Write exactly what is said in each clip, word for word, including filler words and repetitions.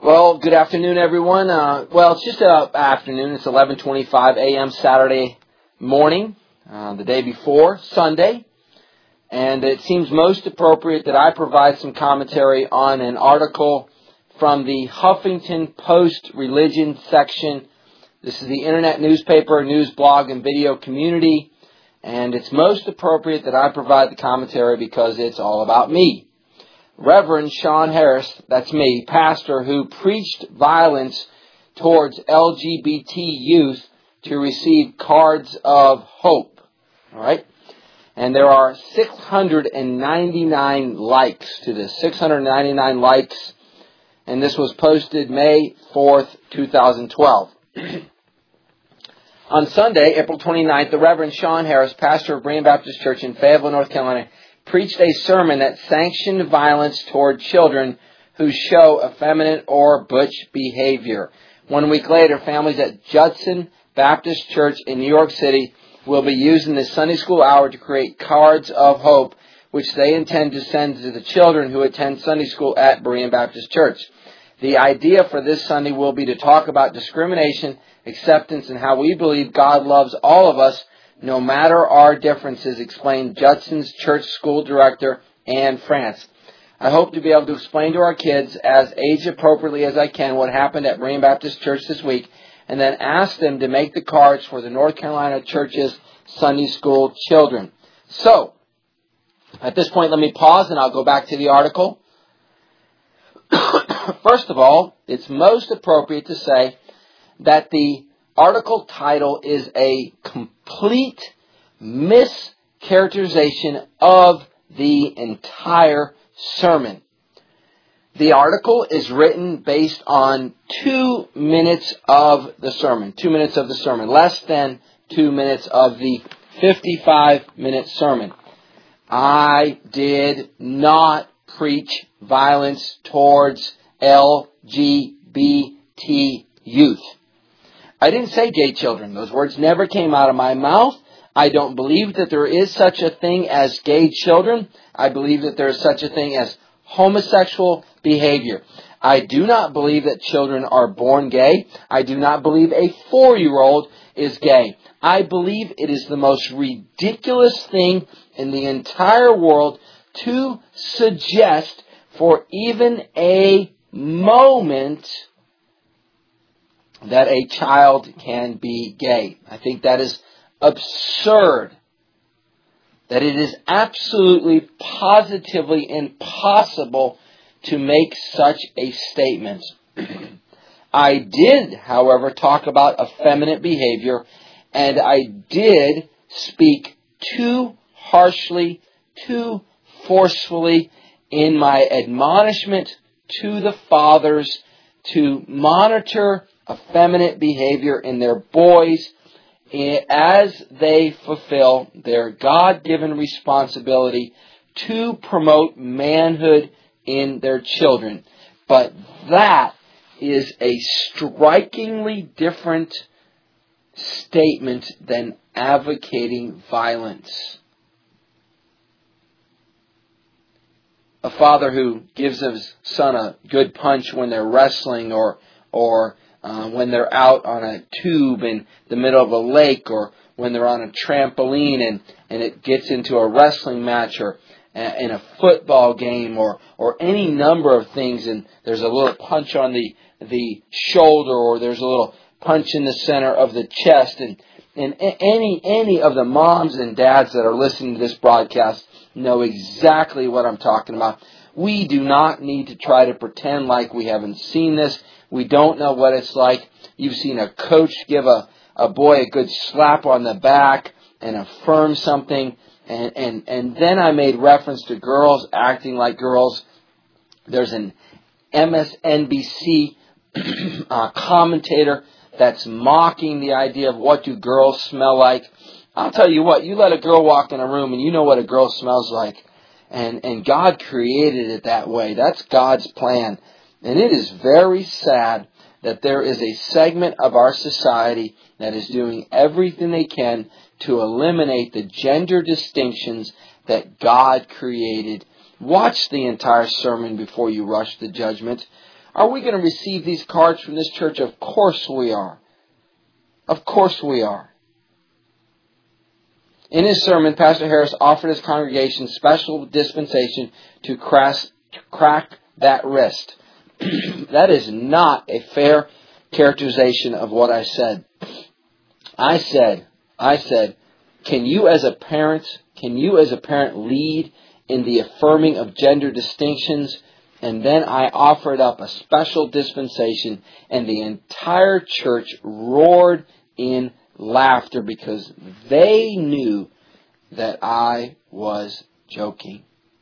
Well, good afternoon, everyone. Uh, well, it's just uh, afternoon. It's eleven twenty-five a.m. Saturday morning, uh, the day before Sunday. And it seems most appropriate that I provide some commentary on an article from the Huffington Post Religion section. This is the internet newspaper, news blog, and video community. And it's most appropriate that I provide the commentary because it's all about me. Reverend Sean Harris, that's me, pastor who preached violence towards L G B T youth to receive cards of hope. All right? And there are six hundred ninety-nine likes to this. six hundred ninety-nine likes. And this was posted May fourth, twenty twelve. On Sunday, April twenty-ninth, the Reverend Sean Harris, pastor of Berean Baptist Church in Fayetteville, North Carolina, preached a sermon that sanctioned violence toward children who show effeminate or butch behavior. One week later, families at Judson Baptist Church in New York City will be using this Sunday school hour to create cards of hope, which they intend to send to the children who attend Sunday school at Berean Baptist Church. The idea for this Sunday will be to talk about discrimination, acceptance, and how we believe God loves all of us, no matter our differences, explained Judson's church school director, Anne France. I hope to be able to explain to our kids as age-appropriately as I can what happened at Berean Baptist Church this week, and then ask them to make the cards for the North Carolina Church's Sunday school children. So, at this point, let me pause and I'll go back to the article. First of all, it's most appropriate to say that the article title is a complete mischaracterization of the entire sermon. The article is written based on two minutes of the sermon. Two minutes of the sermon. Less than two minutes of the fifty-five minute sermon. I did not preach violence towards L G B T youth. I didn't say gay children. Those words never came out of my mouth. I don't believe that there is such a thing as gay children. I believe that there is such a thing as homosexual behavior. I do not believe that children are born gay. I do not believe a four-year-old is gay. I believe it is the most ridiculous thing in the entire world to suggest for even a moment that a child can be gay. I think that is absurd. That it is absolutely, positively impossible to make such a statement. I did, however, talk about effeminate behavior, and I did speak too harshly, too forcefully in my admonishment to the fathers to monitor effeminate behavior in their boys as they fulfill their God-given responsibility to promote manhood in their children. But that is a strikingly different statement than advocating violence. A father who gives his son a good punch when they're wrestling or or uh, when they're out on a tube in the middle of a lake, or when they're on a trampoline and, and it gets into a wrestling match, or uh, in a football game, or or any number of things, and there's a little punch on the the shoulder, or there's a little punch in the center of the chest, and and any any of the moms and dads that are listening to this broadcast know exactly what I'm talking about. We do not need to try to pretend like we haven't seen this. We don't know what it's like. You've seen a coach give a, a boy a good slap on the back and affirm something. And, and, and then I made reference to girls acting like girls. There's an M S N B C uh, commentator that's mocking the idea of what do girls smell like. I'll tell you what, you let a girl walk in a room and you know what a girl smells like. And, and God created it that way. That's God's plan. And it is very sad that there is a segment of our society that is doing everything they can to eliminate the gender distinctions that God created. Watch the entire sermon before you rush to judgment. Are we going to receive these cards from this church? Of course we are. Of course we are. In his sermon, Pastor Harris offered his congregation special dispensation to crack that wrist. That is not a fair characterization of what I said. I said, I said, can you as a parent, can you as a parent lead in the affirming of gender distinctions? And then I offered up a special dispensation, and the entire church roared in laughter because they knew that I was joking.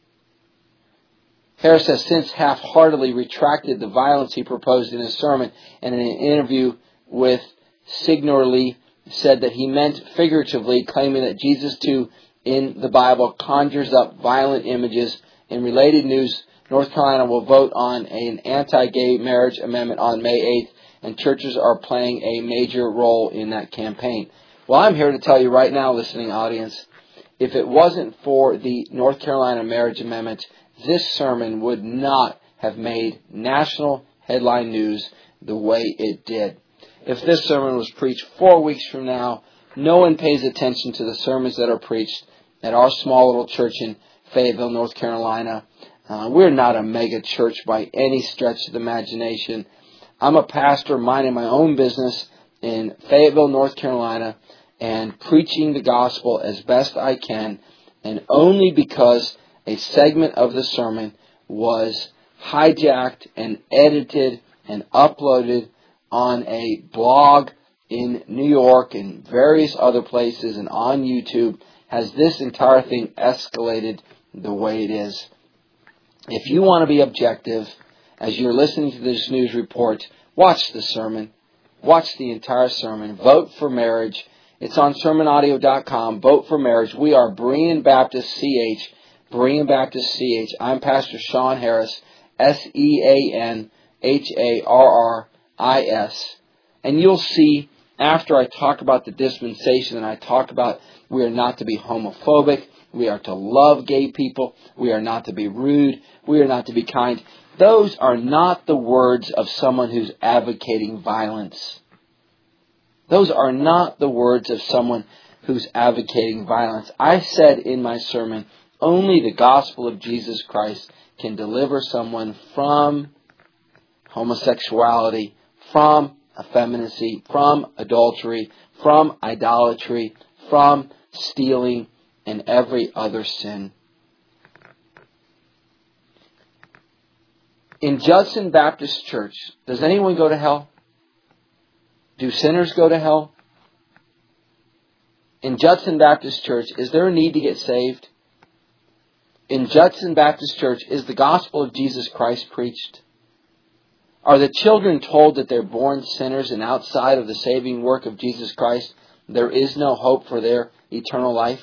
Harris has since half-heartedly retracted the violence he proposed in his sermon, and in an interview with Signorly said that he meant figuratively, claiming that Jesus too in the Bible conjures up violent images. In related news, North Carolina will vote on an anti-gay marriage amendment on May eighth, and churches are playing a major role in that campaign. Well, I'm here to tell you right now, listening audience, if it wasn't for the North Carolina marriage amendment, this sermon would not have made national headline news the way it did. If this sermon was preached four weeks from now, no one pays attention to the sermons that are preached at our small little church in Fayetteville, North Carolina. Uh, we're not a mega church by any stretch of the imagination. I'm a pastor minding my own business in Fayetteville, North Carolina, and preaching the gospel as best I can, and only because a segment of the sermon was hijacked and edited and uploaded on a blog in New York and various other places and on YouTube has this entire thing escalated the way it is. If you want to be objective, as you're listening to this news report, watch the sermon. Watch the entire sermon. Vote for marriage. It's on sermon audio dot com. Vote for marriage. We are Berean Baptist C H. Berean Baptist C H. I'm Pastor Sean Harris. S E A N H A R R I S. And you'll see after I talk about the dispensation and I talk about we are not to be homophobic. We are to love gay people. We are not to be rude. We are not to be kind. Those are not the words of someone who's advocating violence. Those are not the words of someone who's advocating violence. I said in my sermon, only the gospel of Jesus Christ can deliver someone from homosexuality, from effeminacy, from adultery, from idolatry, from stealing, and every other sin. In Judson Baptist Church, does anyone go to hell? Do sinners go to hell? In Judson Baptist Church, is there a need to get saved? In Judson Baptist Church, is the gospel of Jesus Christ preached? Are the children told that they're born sinners and outside of the saving work of Jesus Christ, there is no hope for their eternal life?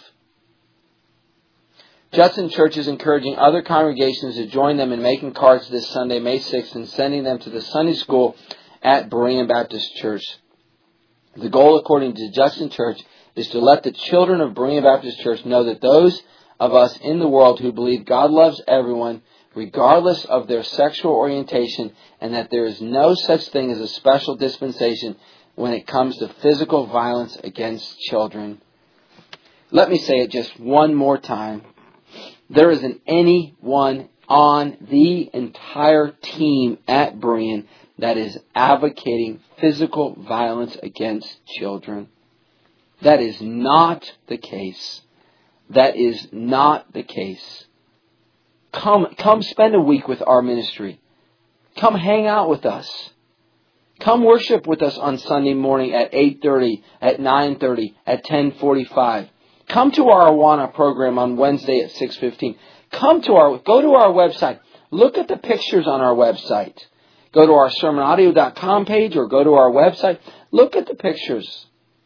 Judson Church is encouraging other congregations to join them in making cards this Sunday, May sixth, and sending them to the Sunday school at Berean Baptist Church. The goal, according to Judson Church, is to let the children of Berean Baptist Church know that those of us in the world who believe God loves everyone, regardless of their sexual orientation, and that there is no such thing as a special dispensation when it comes to physical violence against children. Let me say it just one more time. There isn't anyone on the entire team at Berean that is advocating physical violence against children. That is not the case. That is not the case. Come, come spend a week with our ministry. Come hang out with us. Come worship with us on Sunday morning at eight thirty, at nine thirty, at ten forty-five. Come to our Awana program on Wednesday at six fifteen. Come to our, go to our website. Look at the pictures on our website. Go to our sermon audio dot com page or go to our website. Look at the pictures.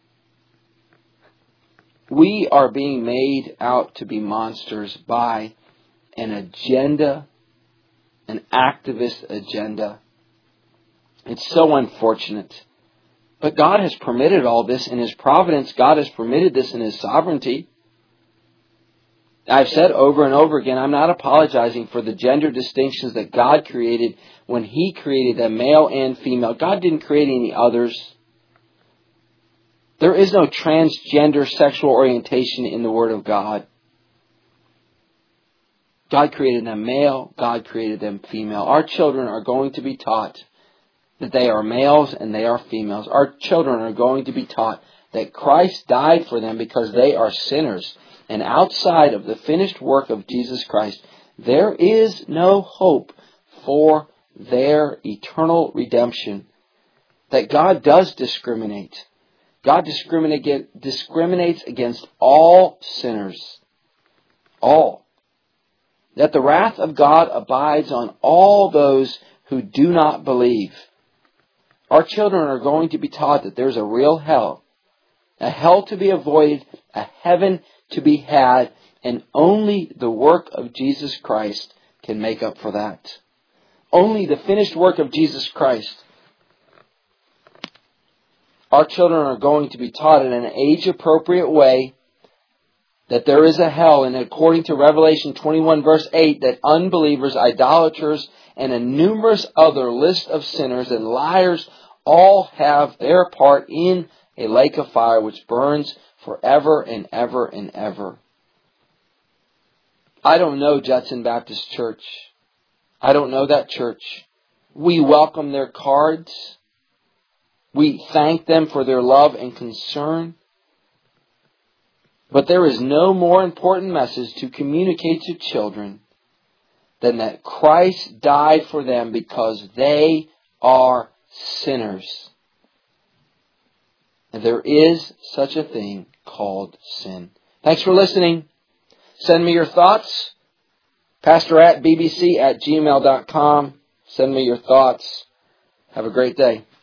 We are being made out to be monsters by an agenda, an activist agenda. It's so unfortunate. But God has permitted all this in His providence. God has permitted this in His sovereignty. I've said over and over again, I'm not apologizing for the gender distinctions that God created when He created them, male and female. God didn't create any others. There is no transgender sexual orientation in the Word of God. God created them male. God created them female. Our children are going to be taught that they are males and they are females. Our children are going to be taught that Christ died for them because they are sinners. And outside of the finished work of Jesus Christ, there is no hope for their eternal redemption. That God does discriminate. God discriminate, discriminates against all sinners. All. That the wrath of God abides on all those who do not believe. Our children are going to be taught that there's a real hell. A hell to be avoided, a heaven to be had, and only the work of Jesus Christ can make up for that. Only the finished work of Jesus Christ. Our children are going to be taught in an age-appropriate way that there is a hell, and according to Revelation twenty-one verse eight, that unbelievers, idolaters, and a numerous other list of sinners and liars all have their part in a lake of fire which burns forever and ever and ever. I don't know Judson Baptist Church. I don't know that church. We welcome their cards. We thank them for their love and concern. But there is no more important message to communicate to children than that Christ died for them because they are sinners. And there is such a thing called sin. Thanks for listening. Send me your thoughts. Pastor at bbc at gmail dot com. Send me your thoughts. Have a great day.